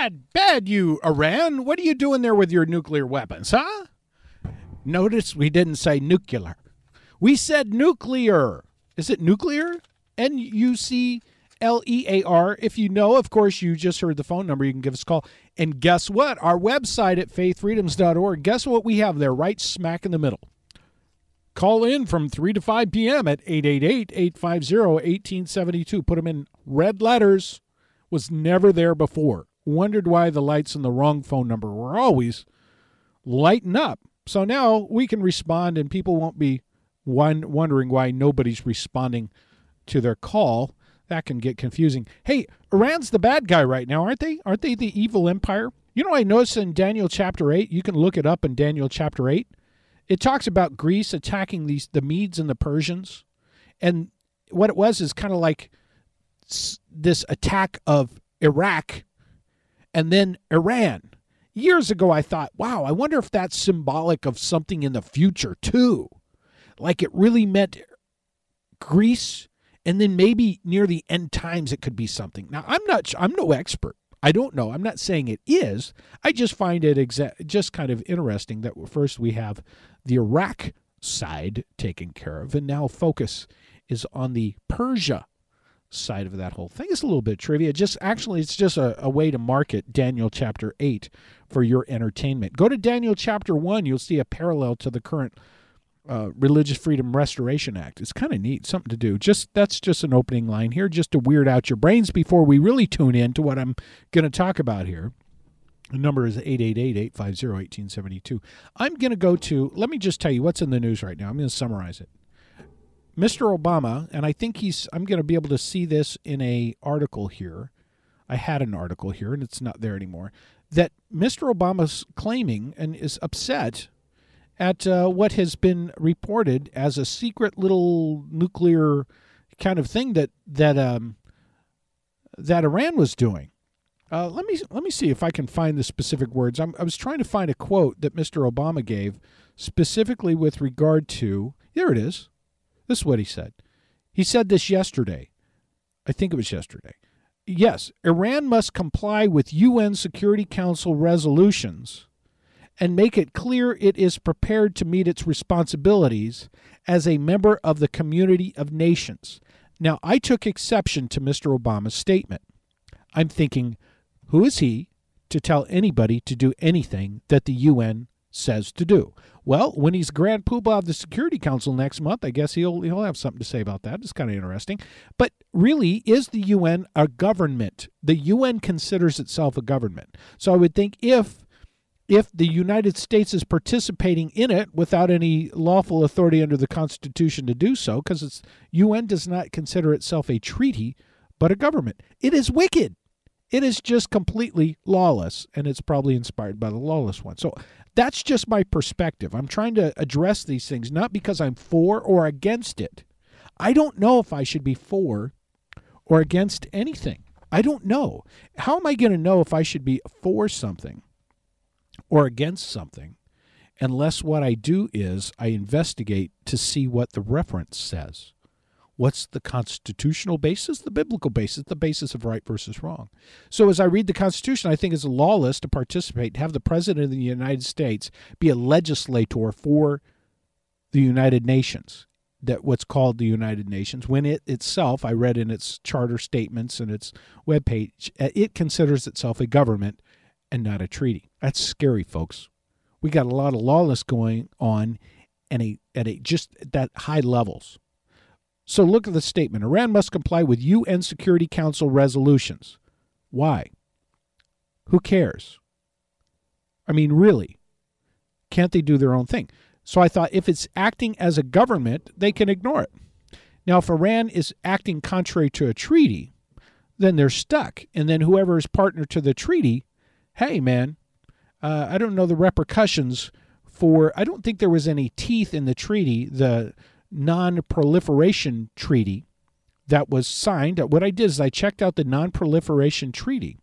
Bad, you Iran. What are you doing there with your nuclear weapons, huh? Notice we didn't say nuclear. We said nuclear. Is it nuclear? Nuclear. If you know, of course, you just heard the phone number. You can give us a call. And guess what? Our website at faithfreedoms.org, guess what we have there right smack in the middle? Call in from 3 to 5 p.m. at 888-850-1872. Put them in red letters. Was never there before. Wondered why the lights in the wrong phone number were always lighting up. So now we can respond, and people won't be wondering why nobody's responding to their call. That can get confusing. Hey, Iran's the bad guy right now, aren't they? Aren't they the evil empire? You know, I noticed in Daniel chapter 8, you can look it up in Daniel chapter 8. It talks about Greece attacking the Medes and the Persians. And what it was is kind of like this attack of Iraq and then Iran. Years ago, I thought, wow, I wonder if that's symbolic of something in the future, too. Like it really meant Greece, and then maybe near the end times it could be something. Now, I'm no expert. I don't know. I'm not saying it is. I just find it just kind of interesting that first we have the Iraq side taken care of, and now focus is on the Persia side of that whole thing. It's a little bit trivia. It's just a way to market Daniel chapter 8 for your entertainment. Go to Daniel chapter 1. You'll see a parallel to the current Religious Freedom Restoration Act. It's kind of neat, something to do. That's just an opening line here, just to weird out your brains before we really tune in to what I'm going to talk about here. The number is 888-850-1872. I'm going to go to, let me just tell you what's in the news right now. I'm going to summarize it. Mr. Obama, and I think I'm going to be able to see this in an article here. I had an article here, and it's not there anymore, that Mr. Obama's claiming and is upset at what has been reported as a secret little nuclear kind of thing that Iran was doing. Let me see if I can find the specific words. I was trying to find a quote that Mr. Obama gave specifically with regard to, there it is. This is what he said. He said this yesterday. I think it was yesterday. Yes, Iran must comply with UN Security Council resolutions and make it clear it is prepared to meet its responsibilities as a member of the community of nations. Now, I took exception to Mr. Obama's statement. I'm thinking, who is he to tell anybody to do anything that the UN says to do? Well, when he's Grand Poobah of the Security Council next month, I guess he'll have something to say about that. It's kind of interesting. But really, is the UN a government? The UN considers itself a government. So I would think if the United States is participating in it without any lawful authority under the Constitution to do so, because UN does not consider itself a treaty, but a government. It is wicked. It is just completely lawless, and it's probably inspired by the lawless one. So that's just my perspective. I'm trying to address these things, not because I'm for or against it. I don't know if I should be for or against anything. I don't know. How am I going to know if I should be for something or against something unless what I do is I investigate to see what the reference says? What's the constitutional basis, the biblical basis, the basis of right versus wrong? So as I read the Constitution, I think it's lawless to participate, have the President of the United States be a legislator for the United Nations, that what's called the United Nations, when it itself, I read in its charter statements and its webpage, it considers itself a government and not a treaty. That's scary, folks. We got a lot of lawlessness going on at just that high levels. So look at the statement. Iran must comply with UN Security Council resolutions. Why? Who cares? I mean, really, can't they do their own thing? So I thought if it's acting as a government, they can ignore it. Now, if Iran is acting contrary to a treaty, then they're stuck. And then whoever is partner to the treaty, hey, man, I don't know the repercussions for, I don't think there was any teeth in the treaty, the non-proliferation treaty that was signed. What I did is I checked out the non-proliferation treaty,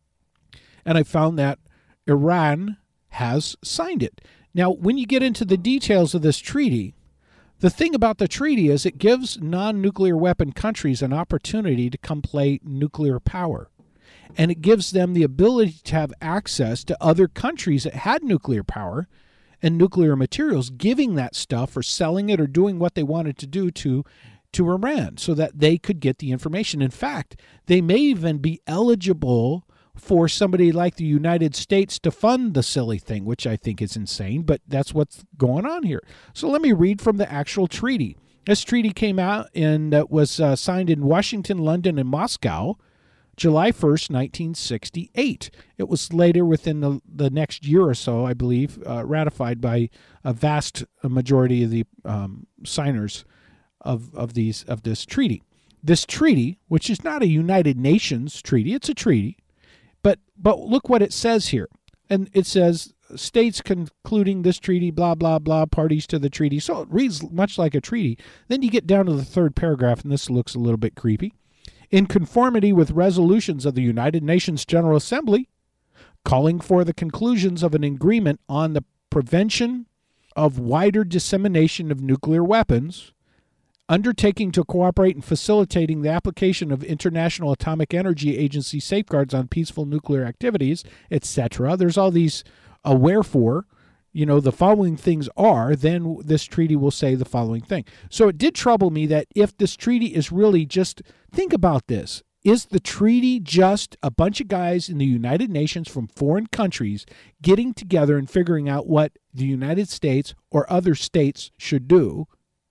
and I found that Iran has signed it. Now, when you get into the details of this treaty, the thing about the treaty is it gives non-nuclear weapon countries an opportunity to come play nuclear power. and it gives them the ability to have access to other countries that had nuclear power and nuclear materials, giving that stuff or selling it or doing what they wanted to do to Iran so that they could get the information. In fact, they may even be eligible for somebody like the United States to fund the silly thing, which I think is insane, but that's what's going on here. So let me read from the actual treaty. This treaty came out and was signed in Washington, London, and Moscow, July 1st, 1968. It was later, within the next year or so, I believe, ratified by a vast majority of the signers of this treaty. This treaty, which is not a United Nations treaty, it's a treaty, but look what it says here. And it says, states concluding this treaty, blah, blah, blah, parties to the treaty. So it reads much like a treaty. Then you get down to the third paragraph, and this looks a little bit creepy. In conformity with resolutions of the United Nations General Assembly, calling for the conclusions of an agreement on the prevention of wider dissemination of nuclear weapons, undertaking to cooperate in facilitating the application of International Atomic Energy Agency safeguards on peaceful nuclear activities, etc. There's all these wherefore, the following things are, then this treaty will say the following thing. So it did trouble me that if this treaty is really just, think about this, is the treaty just a bunch of guys in the United Nations from foreign countries getting together and figuring out what the United States or other states should do?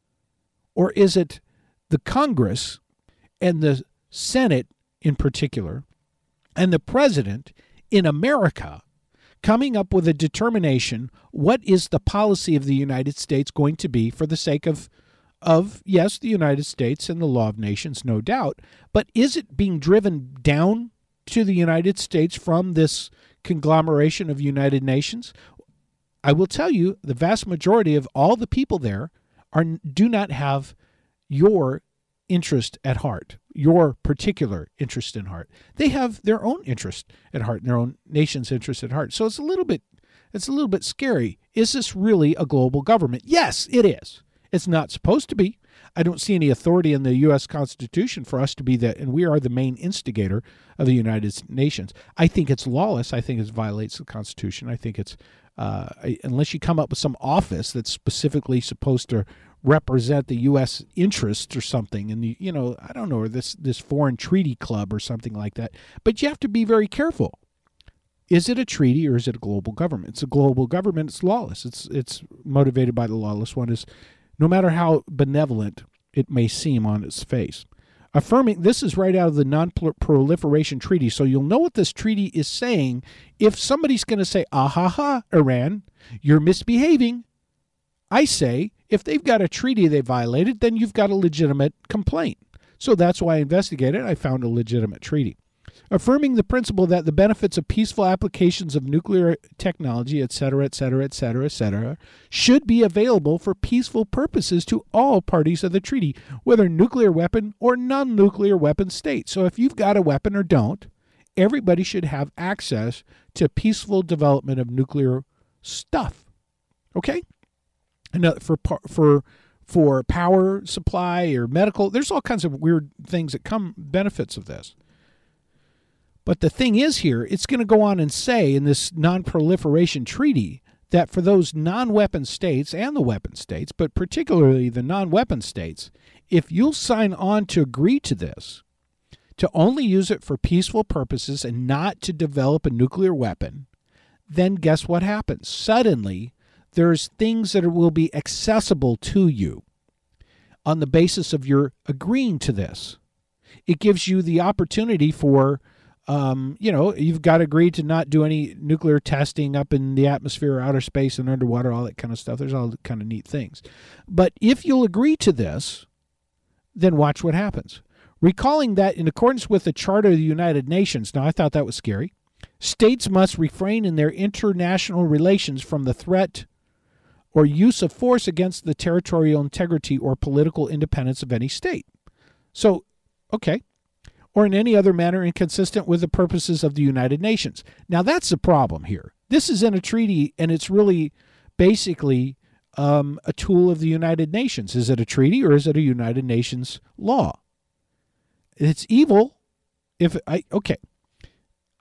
Or is it the Congress and the Senate in particular and the President in America coming up with a determination, what is the policy of the United States going to be for the sake of yes, the United States and the law of nations, no doubt, but is it being driven down to the United States from this conglomeration of United Nations? I will tell you, the vast majority of all the people there do not have your interest at heart, your particular interest in heart. They have their own interest at heart and their own nation's interest at heart. So it's a little bit scary. Is this really a global government? Yes, it is. It's not supposed to be. I don't see any authority in the U.S. Constitution for us to be that, and we are the main instigator of the United Nations. I think it's lawless. I think it violates the Constitution. I think it's, unless you come up with some office that's specifically supposed to represent the U.S. interests or something, and I don't know, or this foreign treaty club or something like that. But you have to be very careful. Is it a treaty or is it a global government? It's a global government. It's lawless. It's motivated by the lawless one. Is no matter how benevolent it may seem on its face. Affirming, this is right out of the Non-Proliferation Treaty, so you'll know what this treaty is saying. If somebody's going to say, Iran, you're misbehaving, I say, if they've got a treaty they violated, then you've got a legitimate complaint. So that's why I investigated. I found a legitimate treaty. Affirming the principle that the benefits of peaceful applications of nuclear technology, etc., should be available for peaceful purposes to all parties of the treaty, whether nuclear weapon or non-nuclear weapon states. So if you've got a weapon or don't, everybody should have access to peaceful development of nuclear stuff. Okay? And for power supply or medical, there's all kinds of weird things that come benefits of this. But the thing is here, it's going to go on and say in this non-proliferation treaty that for those non-weapon states and the weapon states, but particularly the non-weapon states, if you'll sign on to agree to this, to only use it for peaceful purposes and not to develop a nuclear weapon, then guess what happens? Suddenly, there's things that will be accessible to you on the basis of your agreeing to this. It gives you the opportunity for, you've got to agree to not do any nuclear testing up in the atmosphere, outer space, and underwater, all that kind of stuff. There's all kind of neat things. But if you'll agree to this, then watch what happens. Recalling that in accordance with the Charter of the United Nations, now I thought that was scary, states must refrain in their international relations from the threat or use of force against the territorial integrity or political independence of any state. So, okay. Or in any other manner inconsistent with the purposes of the United Nations. Now, that's the problem here. This is in a treaty, and it's really basically a tool of the United Nations. Is it a treaty or is it a United Nations law? It's evil. Okay.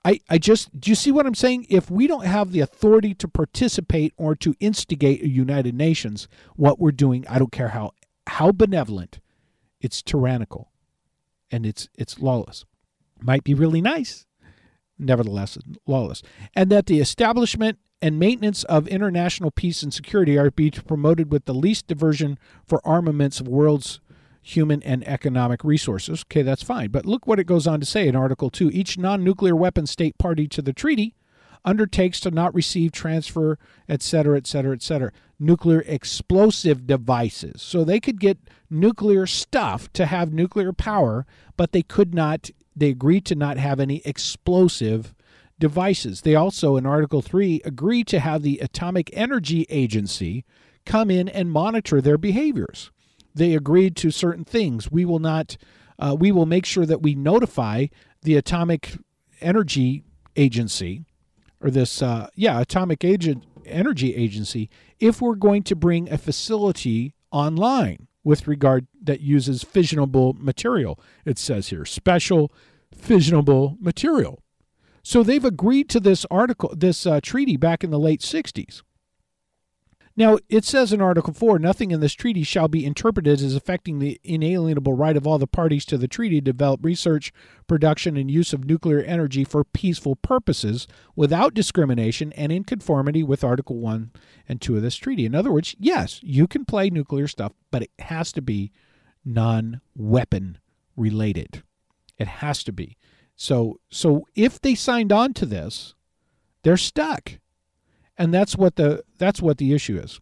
do you see what I'm saying? If we don't have the authority to participate or to instigate a United Nations, what we're doing, I don't care how benevolent, it's tyrannical and it's lawless. Might be really nice, nevertheless lawless. And that the establishment and maintenance of international peace and security are to be promoted with the least diversion for armaments of world's human and economic resources. Okay, that's fine. But look what it goes on to say in Article 2. Each non-nuclear weapon state party to the treaty undertakes to not receive, transfer, etc., etc., etc., nuclear explosive devices. So they could get nuclear stuff to have nuclear power, but they agreed to not have any explosive devices. They also, in Article 3, agreed to have the Atomic Energy Agency come in and monitor their behaviors. They agreed to certain things. We will make sure that we notify the Atomic Energy Agency, or this, Atomic Energy Agency, if we're going to bring a facility online with regard that uses fissionable material. It says here, special fissionable material. So they've agreed to this treaty back in the late 60s. Now, it says in Article 4, nothing in this treaty shall be interpreted as affecting the inalienable right of all the parties to the treaty to develop research, production, and use of nuclear energy for peaceful purposes without discrimination and in conformity with Article 1 and 2 of this treaty. In other words, yes, you can play nuclear stuff, but it has to be non-weapon related. It has to be. So if they signed on to this, they're stuck. And that's what the issue is.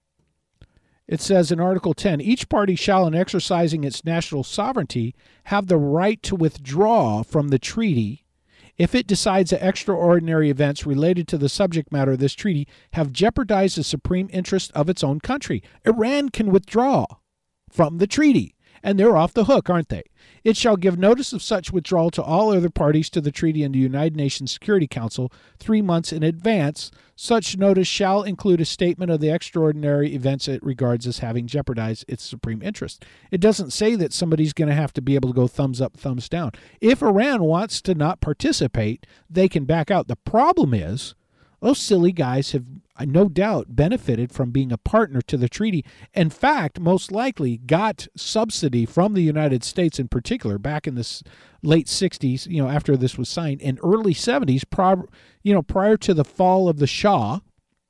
It says in Article 10, each party shall, in exercising its national sovereignty, have the right to withdraw from the treaty if it decides that extraordinary events related to the subject matter of this treaty have jeopardized the supreme interest of its own country. Iran can withdraw from the treaty, and they're off the hook, aren't they? It shall give notice of such withdrawal to all other parties to the treaty and the United Nations Security Council 3 months in advance. Such notice shall include a statement of the extraordinary events it regards as having jeopardized its supreme interest. It doesn't say that somebody's going to have to be able to go thumbs up, thumbs down. If Iran wants to not participate, they can back out. The problem is, those silly guys have no doubt benefited from being a partner to the treaty. In fact, most likely got subsidy from the United States in particular back in the late 60s, after this was signed, and early 70s, prior to the fall of the Shah.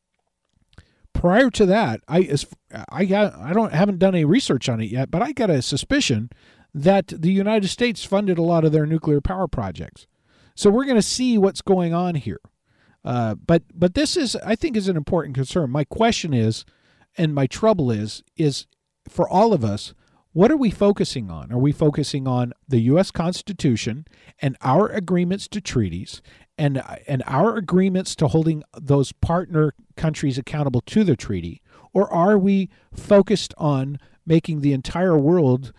Prior to that, haven't done any research on it yet, but I got a suspicion that the United States funded a lot of their nuclear power projects. So we're going to see what's going on here. But this I think is an important concern. My question is, and my trouble is for all of us, what are we focusing on? Are we focusing on the U.S. Constitution and our agreements to treaties and our agreements to holding those partner countries accountable to the treaty? Or are we focused on making the entire world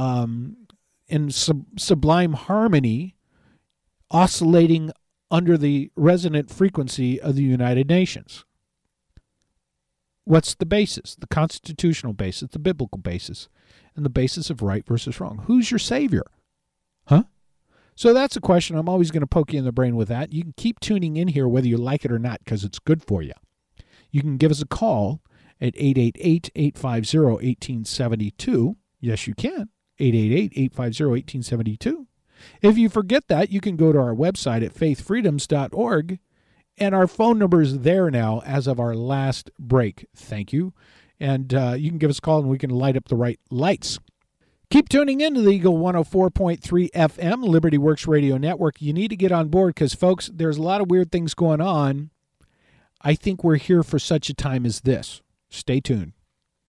in sublime harmony, oscillating under the resonant frequency of the United Nations? What's the basis? The constitutional basis, the biblical basis, and the basis of right versus wrong. Who's your savior? Huh? So that's a question. I'm always going to poke you in the brain with that. You can keep tuning in here whether you like it or not because it's good for you. You can give us a call at 888-850-1872. Yes, you can. 888-850-1872. If you forget that, you can go to our website at faithfreedoms.org, and our phone number is there now as of our last break. Thank you. And you can give us a call, and we can light up the right lights. Keep tuning in to the Eagle 104.3 FM, Liberty Works Radio Network. You need to get on board because, folks, there's a lot of weird things going on. I think we're here for such a time as this. Stay tuned.